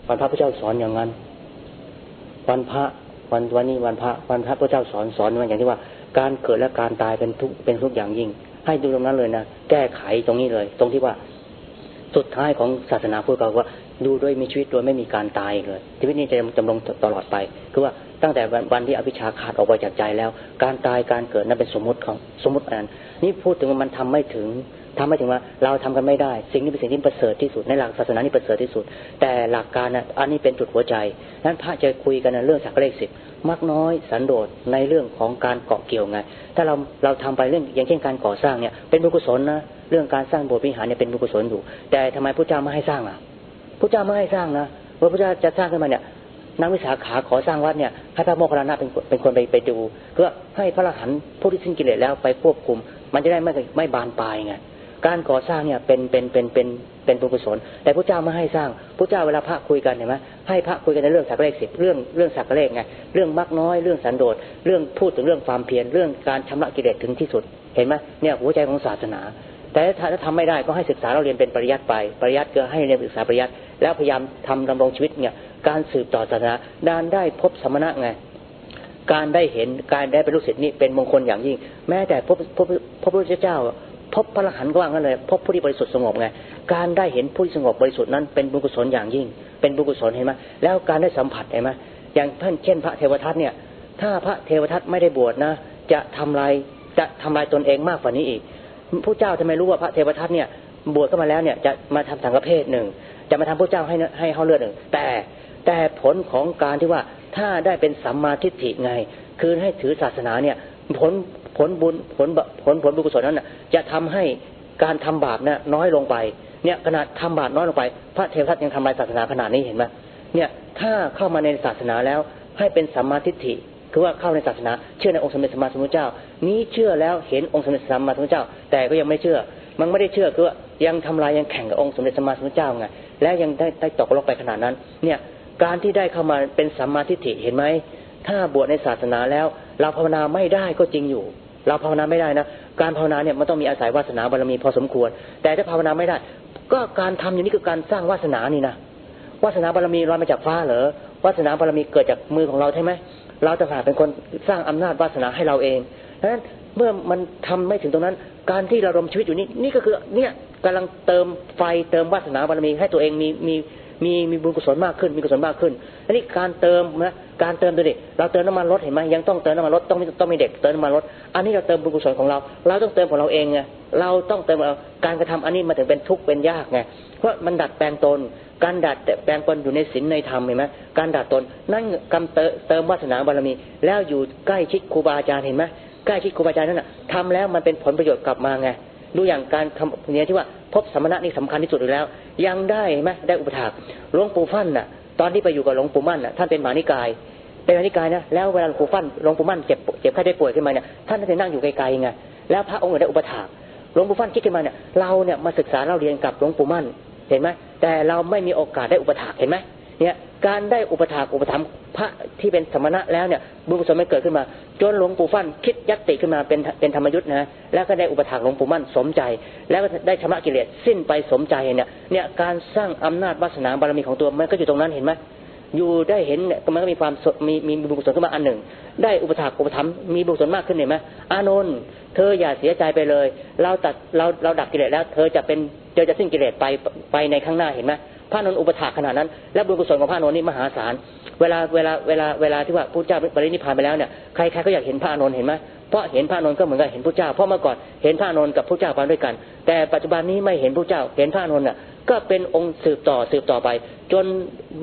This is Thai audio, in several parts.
วันพระพุทธเจ้าสอนอย่างนั้นวันพระวันนี้วันพระพุทธเจ้าสอนอย่างที่ว่าการเกิดและการตายเป็นทุกอย่างยิ่งให้ดูตรงนั้นเลยนะแก้ไขตรงนี้เลยตรงที่ว่าสุดท้ายของศาสนาพุทธเราว่าดูด้วยมีชีวิตโดยไม่มีการตายเลยชีวิตนี้จะดำรงตลอดไปคือว่าตั้งแต่วันที่อวิชชาขาดออกไปจากใจแล้วการตายการเกิดนั้นเป็นสมมุติอันนี้พูดถึงว่ามันทำไม่ถึงว่าเราทำกันไม่ได้สิ่งนี้เป็นสิ่งที่ประเสริฐที่สุดในหลักศาสนานี่ประเสริฐที่สุดแต่หลักการนะอันนี้เป็นจุดหัวใจนั้นพระจะคุยกันในเรื่องสักเลข10มากน้อยสันโดษในเรื่องของการเกาะเกี่ยวไงถ้าเราทำไปเรื่องอย่างเช่นการก่อสร้างเนี่ยเป็นบุญกุศลนะเรื่องการสร้างโบสถ์วิหารเนี่ยเป็นบุญกุศลอยู่แต่ทำไมพระเจ้าไม่ให้สร้างอ่ะพระเจ้าไม่ให้สร้างนะพระพุทธเจ้าจะสร้างขึ้นมาเนี่ยนางวิสาขาขอสร้างวัดเนี่ยให้พระโมคคัลลานะเป็นคนไปดูเพื่อให้พระอรหันต์ผู้ที่สิ้นกิเลสแล้วไปควบคุมมันจะได้ไม่บานปลายไงการก่อสร้างเนี่ยเป็นบุญกุศลแต่พระเจ้าไม่ให้สร้างพระเจ้าเวลาพระคุยกันเห็นไหมให้พระคุยกันในเรื่องสักเลข10เรื่องสักเลขไงเรื่องมากน้อยเรื่องสันโดษเรื่องพูดถึงเรื่องความเพียรเรื่องการชำระกิเลสถึงที่สุดเห็นไหมเนี่ยหัวใจของศาสนาแต่ถ้าทำไม่ได้ก็ให้ศึกษาเราเรียนเป็นปริยัติไปปริยัติก็ให้เรียนศึกษาปริยัติแล้วพยายามทำดำรงชีวิตเนี่ยการสืบต่อศาสนาการได้พบสมณะไงการได้เห็นการได้เป็นลูกศิษย์นี่เป็นมงคลอย่างยิ่งแม้แต่พบพระพุทธเจ้าพบพระอรหันต์ก็ว่างั้นเลยพบผู้ที่บริสุทธิ์สงบไงการได้เห็นผู้ที่สงบบริสุทธิ์นั้นเป็นบุญกุศลอย่างยิ่งเป็นบุญกุศลเห็นไหมแล้วการได้สัมผัสเห็นไหมอย่างเช่นพระเทวทัตเนี่ยถ้าพระเทวทัตไม่ได้บวชนะจะทำลายตนเองมากกว่านี้อีกผู้เจ้าทำไมรู้ว่าพระเทวทัตเนี่ยบวชเข้ามาแล้วเนี่ยจะมาทำสังฆเพศหนึ่งจะมาทำพระเจ้าให้เขาเลือดหนึ่งแต่ผลของการที่ว่าถ้าได้เป็นสัมมาทิฏฐิไงคือให้ถือศาสนาเนี่ยผลบุญกุศลนั้นน่ะจะทำให้การทำบาปน่ะน้อยลงไปเนี่ยขนาดทำบาปน้อยลงไปพระเทวทัตยังทำลายศาสนาขนาดนี้เห็นไหมเนี่ยถ้าเข้ามาในศาสนาแล้วให้เป็นสัมมาทิฏฐิคือว่าเข้าในศาสนาเชื่อในองค์สมเด็จสัมมาสัมพุทธเจ้านี้เชื่อแล้วเห็นองค์สมเด็จสัมมาสัมพุทธเจ้าแต่ก็ยังไม่เชื่อมันไม่ได้เชื่อคือยังทำลายยังแข่งกับองค์สมเด็จสัมมาสัมพุทธเจ้าไงและยังได้ตกลงไปขนาดนั้นเนี่ยการที่ได้เข้ามาเป็นสัมมาทิฏฐิเห็นไหมถ้าบวชในศาสนาแล้วเราภาวนาไม่ได้ก็จริงอยู่เราภาวนาไม่ได้นะการภาวนาเนี่ยมันต้องมีอาศัยวาสนาบารมีพอสมควรแต่ถ้าภาวนาไม่ได้ก็การทำอย่างนี้คือการสร้างวาสนานี่นะวาสนาบารมีลอยมาจากฟ้าเหรอวาสนาบารมีเกิดจากมือของเราใช่ไหมเราจะเป็นคนสร้างอำนาจวาสนาให้เราเองดังนั้นเมื่อมันทำไม่ถึงตรงนั้นการที่เราดำรงชีวิตอยู่นี่ก็คือเนี่ยกำลังเติมไฟเติมวาสนาบารมีให้ตัวเองมีบุญกุศลมากขึ้นมีกุศลมากขึ้นอันนี้การเติมนะการเติมตัวนี้เราเติมน้ำมันรถเห็นไหมยังต้องเติมน้ำมันรถต้องมีเด็กเติมน้ำมันรถอันนี้เราเติมบุญกุศลของเราต้องเติมของเราเองไงเราต้องเติมเราการกระทำอันนี้มาถึงเป็นทุกข์เป็นยากไงเพราะมันดัดแปลงตนการดัดแปลงตนอยู่ในศีลในธรรมเห็นไหมการดัดตนนั่นกำเติมวาสนาบารมีแล้วอยู่ใกล้ชิดครูบาอาจารย์เห็นไหมใกล้ชิดครูบาอาจารย์นั่นน่ะทำแล้วมันเป็นผลประโยชน์กลับมาไงดูอย่างการทำเนี่ยที่ว่าพบสมณะนี่สำคัญที่สุดอยู่แล้วยังได้ไหมได้อุปถากหลวงปู่ฟั่นน่ะตอนที่ไปอยู่กับหลวงปู่มั่นน่ะท่านเป็นมหานิกายนะแล้วเวลาหลวงปู่มั่นเจ็บไข้ได้ป่วยขึ้นมาเนี่ยท่านจะนั่งอยู่ไกลๆไงแล้วพระองค์ได้อุปถากหลวงปู่ฟั่นคิดขึ้นมาเนี่ยเราเนี่ยมาศึกษาเราเรียนกับหลวงปู่มั่นเห็นไหมแต่เราไม่มีโอกาสได้อุปถากเห็นไหมเนี่ยการได้อุปถากอุปถัมภ์พระที่เป็นสมณะแล้วเนี่ยบุญกุศลมันเกิดขึ้นมาจนหลวงปู่ฟั่นคิดยัตติขึ้นมาเป็นธรรมยุทธ์นะแล้วก็ได้อุปถากหลวงปู่มั่นสมใจแล้วก็ได้ชำระกิเลสสิ้นไปสมใจเนี่ยการสร้างอำนาจวาสนาบารมีของตัวมันก็อยู่ตรงนั้นเห็นไหมอยู่ได้เห็นมันก็มีความมีบุญกุศลขึ้นมาอันหนึ่งได้อุปถากอุปถัมภ์มีบุญกุศลมากขึ้นเห็นไหมอานนท์เธออย่าเสียใจไปเลยเราดับกิเลสแล้วเธอจะสิ้นกิเลสไปในข้างหน้าเห็นไหมพระอานนท์อุปถากขนาดนั้นและบุญกุศลของพระอานนท์นี่มหาศาลเวลาที่ว่าพระเจ้าปรินิพพานไปแล้วเนี่ยใครก็อยากเห็นพระอานนท์เห็นไหมเพราะเห็นพระอานนท์ก็เหมือนกับเห็นพระเจ้าเพราะเมื่อก่อนเห็นพระอานนท์กับพระเจ้าไปด้วยกันแต่ปัจจุบันนี้ไม่เห็นพระเจ้าเห็นพระอานนท์น่ะก็เป็นองค์สืบต่อไปจน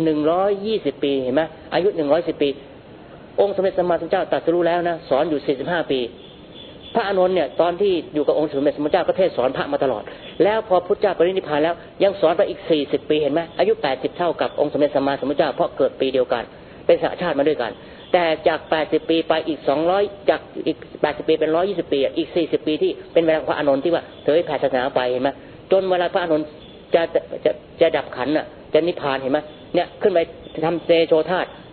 120ปีเห็นไหมอายุ110ปีองค์สมเด็จสัมมาสัมพุทธเจ้าตรัสรู้แล้วนะสอนอยู่45ปีพระอานนท์เนี่ยตอนที่อยู่กับองค์สมเด็จสัมมาสัมพุทธเจ้าก็เทศสอนพระมาตลอดแล้วพอพุทธเจ้าปรินิพพานแล้วยังสอนไปอีก40ปีเห็นไหมอายุ80เท่ากับองค์สมเด็จสัมมาสัมพุทธเจ้าเพราะเกิดปีเดียวกันเป็นสหชาติมาด้วยกันแต่จาก80ปีไปอีก200จากอีก80ปีเป็น120ปีอีก40ปีที่เป็นเวลาพระอานนท์ที่ว่าเผยแผ่ศาสนาไปเห็นไหมจนเวลาพระอานนท์จะดับขันน่ะจะนิพพานเห็นไหมเนี่ยขึ้นไปทำเตโชธาตุ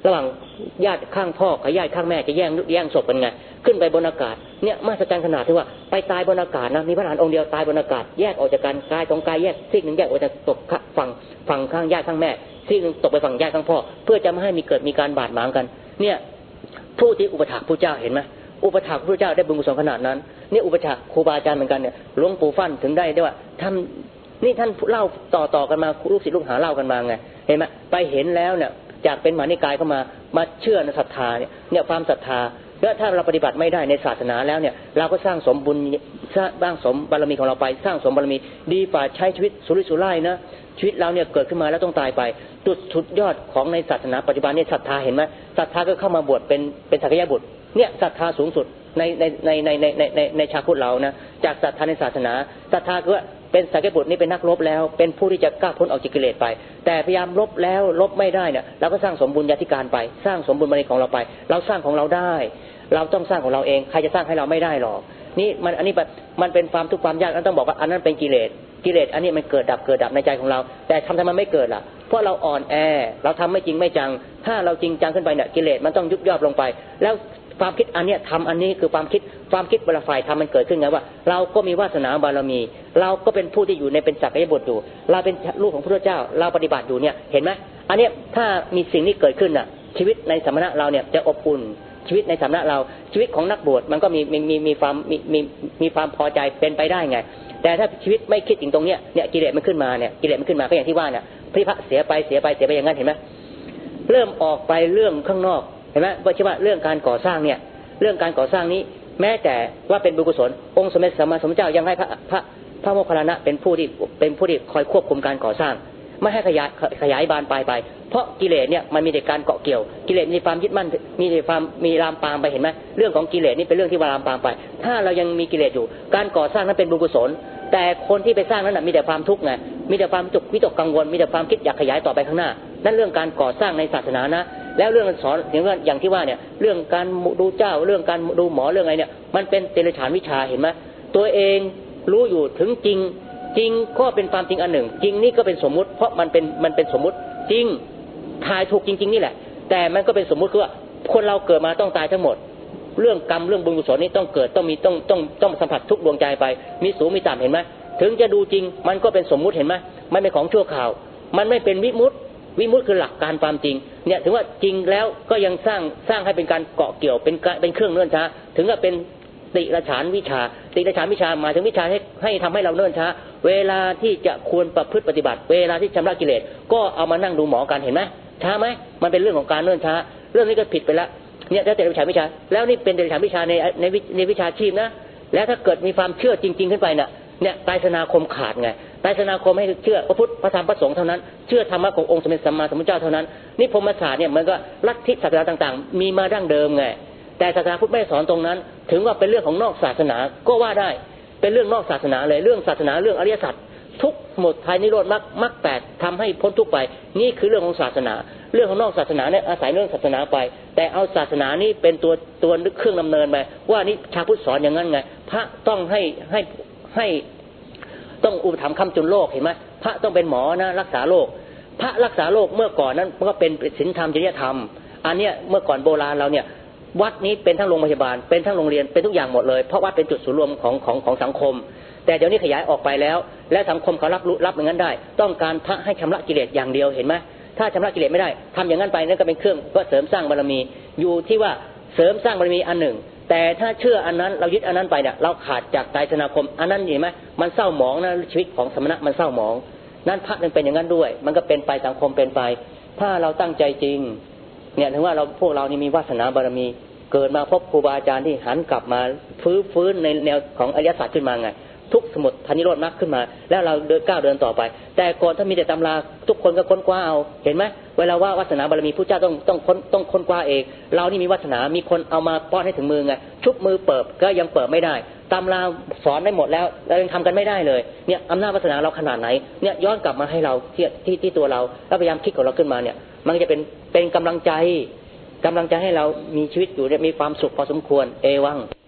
ระหว่างญาติข้างพ่อกับญาติข้างแม่จะแย่งศพกันไงขึ้นไปบนอากาศเนี่ยมหัศจรรย์ขนาดที่ว่าไปตายบนอากาศนะมีพระอรหันต์องค์เดียวตายบนอากาศแยกออกจากกันกายของกายแยกซีกหนึ่งแยกออกจากตกฝั่งข้างญาติข้างแม่ซีกหนึ่งตกไปฝั่งญาติข้างพ่อเพื่อจะไม่ให้มีการบาดหมางกันเนี่ยผู้ที่อุปถัมภ์พระเจ้าเห็นไหมอุปถัมภ์พระเจ้าได้บุญกุศลขนาดนั้นนี่อุปถัมภ์ครูบาอาจารย์เหมือนกันเนี่ยหลวงปู่ฟั่นถึงได้ว่านี่ท่านเล่าต่อกันมาลูกศิษย์ลูกหาเล่ากันมาไงเห็นไหมไปเห็นแล้วเนี่ยจากเป็นมหานิกายเข้ามาเชื่อในศรัทธาเนี่ยความศรัทธาแล้วถ้าเราปฏิบัติไม่ได้ในศาสนาแล้วเนี่ยเราก็สร้างสมบุญสร้างสมบารมีของเราไปสร้างสมบารมีดีฝ่าใช้ชีวิตสุรุ่ยสุร่ายนะชีวิตเราเนี่ยเกิดขึ้นมาแล้วต้องตายไปจุดสุดยอดของในศาสนาปัจจุบันเนี่ยศรัทธาเห็นไหมศรัทธาก็เข้ามาบวชเป็นสักยบุตรเนี่ยศรัทธาสูงสุดในชาวพุทธเรานะจากศรัทธาในศาสนาศรัทธาคือเป็นสักยบุตรนี่เป็นนักรบแล้วเป็นผู้ที่จะกล้าพ้นออกจากกิเลสไปแต่พยายามลบแล้วลบไม่ได้เนี่ยเราก็สร้างสมบุญญาธิการไปสร้างสมบุญบารมีของเราไปเราสร้างของเราได้เราต้องสร้างของเราเองใครจะสร้างให้เราไม่ได้หรอกนี่อันนี้มันเป็นความทุกข์ความยากนั้นต้องบอกว่าอันนั้นเป็นกิเลสอันนี้มันเกิดดับในใจของเราแต่ทำไมมันไม่เกิดล่ะเพราะเราอ่อนแอเราทำไม่จริงไม่จังถ้าเราจริงจังขึ้นไปเนี่ยกิเลสมันต้องยุบย่อลงไปแล้วความคิดอันนี้ทำอันนี้คือความคิดบารฝ่ายทำมันเกิดขึ้นไงว่าเราก็มีวาสนาบารมีเราก็เป็นผู้ที่อยู่ในเป็นสักยบุตรอยู่เราเป็นลูกของพระพุทธเจ้าเราปฏิบัติอยู่เนี่ยเห็นไหมอันนี้ถ้ามีสิ่งนี้เกิดขึ้นน่ะชีวิตในสมณะเราเนี่ยจะอบอุ่นชีวิตในสำนักเราชีวิตของนักบวชมันก็มีความพอใจเป็นไปได้ไงแต่ถ้าชีวิตไม่คิดถึงตรงเนี้ยเนี่ยกิเลสมันขึ้นมาก็อย่างที่ว่าเนี่ยพิพะเสียไปอย่างนั้นเห็นไหมเริ่มออกไปเรื่องข้างนอกเห็นไหมว่าเรื่องการก่อสร้างเนี่ยเรื่องการก่อสร้างนี้แม้แต่ว่าเป็นบุญกุศลองค์สมเด็จสัมมาสัมพุทธเจ้ายังให้พระโมคคัลลานะเป็นผู้ที่คอยควบคุมการก่อสร้างไม่ให้ขยายบานปลายไปเพราะกิเลสเนี่ยมันมีแต่การเกาะเกี่ยวกิเลสมีความยึดมั่นมีลามปามไปเห็นไหมเรื่องของกิเลสนี่เป็นเรื่องที่ลามปามไปถ้าเรายังมีกิเลสอยู่การก่อสร้างนั้นเป็นบุญกุศลแต่คนที่ไปสร้างนั้นมีแต่ความทุกข์ไงมีแต่ความวิตกกังวลมีแต่ความคิดอยากขยายต่อไปข้างหน้านั่นเรื่องการก่อสร้างในศาสนานะแล้วเรื่องสอนอย่างที่ว่าเนี่ยเรื่องการดูเจ้าเรื่องการดูหมอเรื่องอะไรเนี่ยมันเป็นเดรัจฉานวิชาเห็นไหมตัวเองรู้อยู่ถึงจริงก็เป็นความจริงอันหนึ่งจริงนี่ก็เป็นสมมุติเพราะมันเป็นสมมุติจริงทายถูกจริงนี่แหละแต่มันก็เป็นสมมุติคือว่าคนเราเกิดมาต้องตายทั้งหมดเรื่องกรรมเรื่องบุญกุศลนี่ต้องเกิดต้องสัมผัสทุกดวงใจไปมีสูงมีต่ำเห็นไหมถึงจะดูจริงมันก็เป็นสมมุติเห็นไหมมันเป็นของชั่วคราวมันไม่เป็นวิมุตติคือหลักการความจริงเนี่ยถึงว่าจริงแล้วก็ยังสร้างให้เป็นการเกาะเกี่ยวเป็นเครื่องเนื่นช้าถึงกับเป็นติรฉานวิชาหมายถึงวิชาให้ทำให้เราเนิ่นช้าเวลาที่จะควรประพฤติปฏิบัติเวลาที่ชำระกิเลสก็เอามานั่งดูหมอกันเห็นไหมช้าไหมมันเป็นเรื่องของการเนิ่นช้าเรื่องนี้ก็ผิดไปแล้วเนี่ยถ้าเดรัจฉานวิชาแล้วนี่เป็นเดรัจฉานวิชาในวิชาชีพนะแล้วถ้าเกิดมีความเชื่อจริงๆขึ้นไปเนี่ยไตรสนาคมขาดไงไตรสนาคมให้เชื่อพระพุทธพระธรรมพระสงฆ์เท่านั้นเชื่อธรรมะขององค์สมเด็จสัมมาสัมพุทธเจ้าเท่านั้นนี่พรหมศาสตร์เนี่ยมันก็ลัทธิศาสนาต่างๆมีมาดั้งเดิมไงแต่ศาสนาพุทธไม่ได้สอนตรงนั้นถึงว่าเป็นเรื่องของนอกศาสนาก็ว่าได้เป็นเรื่องนอกศาสนาเลยเรื่องศาสนาเรื่องอริยสัจทุกหมดภายนิโรธมรรคแปดทำให้พ้นทุกข์ไปนี่คือเรื่องของศาสนาเรื่องของนอกศาสนาเนี่ยอาศัยเรื่องศาสนาไปแต่เอาศาสนานี่เป็นตัวนึกเครื่องดำเนินไปว่านี่ชาวพุทธสอนอย่างนั้นไงพระต้องให้ต้องอุปถัมภ์ค้ำจุนโลกเห็นไหมพระต้องเป็นหมอนะรักษาโรคพระรักษาโรคเมื่อก่อนนั้นมันก็เป็นศีลธรรมจริยธรรมอันเนี้ยเมื่อก่อนโบราณเราเนี่ยวัดนี้เป็นทั้งโรงพยาบาลเป็นทั้งโรงเรียนเป็นทุกอย่างหมดเลยเพราะวัดเป็นจุดศูนย์รวมของสังคมแต่เดี๋ยวนี้ขยายออกไปแล้วและสังคมเขารับอย่างนั้นได้ต้องการพระให้ชำระกิเลสอย่างเดียวเห็นไหมถ้าชำระกิเลสไม่ได้ทำอย่างนั้นไปนั่นก็เป็นเครื่องก็เสริมสร้างบารมีอยู่ที่ว่าเสริมสร้างบารมีอันหนึ่งแต่ถ้าเชื่ออันนั้นเรายึดอันนั้นไปเนี่ยเราขาดจากไตรสนาคมอันนั้นเห็นไหมมันเศร้าหมองนะชีวิตของสมณะมันเศร้าหมองนั่นพระนึงเป็นอย่างนั้นด้วยมันก็เป็นไปสังคมเป็นไปถ้าเราตั้งใจจริงเนี่ยถึงว่าพวกเรานี่มีวาสนาบารมีเกิดมาพบครูบาอาจารย์ที่หันกลับมาฟื้นในแนวของอริยสัจขึ้นมาไงทุกสมุดพานิโรธมรรคขึ้นมาแล้วเราก้าวเดินต่อไปแต่ก่อนถ้ามีแต่ตำราทุกคนก็ค้นคว้าเอาเห็นไหมเวลาว่าวาสนาบารมีผู้เจ้าต้องค้นคว้าเองเรานี่มีวาสนามีคนเอามาป้อนให้ถึงมือไงชุบมือเปิดก็ยังเปิดไม่ได้ตำราสอนได้หมดแล้วเรายังทำกันไม่ได้เลยเนี่ยอำนาจวาสนาเราขนาดไหนเนี่ยย้อนกลับมาให้เราที่ตัวเราแล้วพยายามคิดของเราขึ้นมาเนี่ยมันจะเป็นกำลังใจให้เรามีชีวิตอยู่เนี่ยมีความสุขพอสมควรเอวัง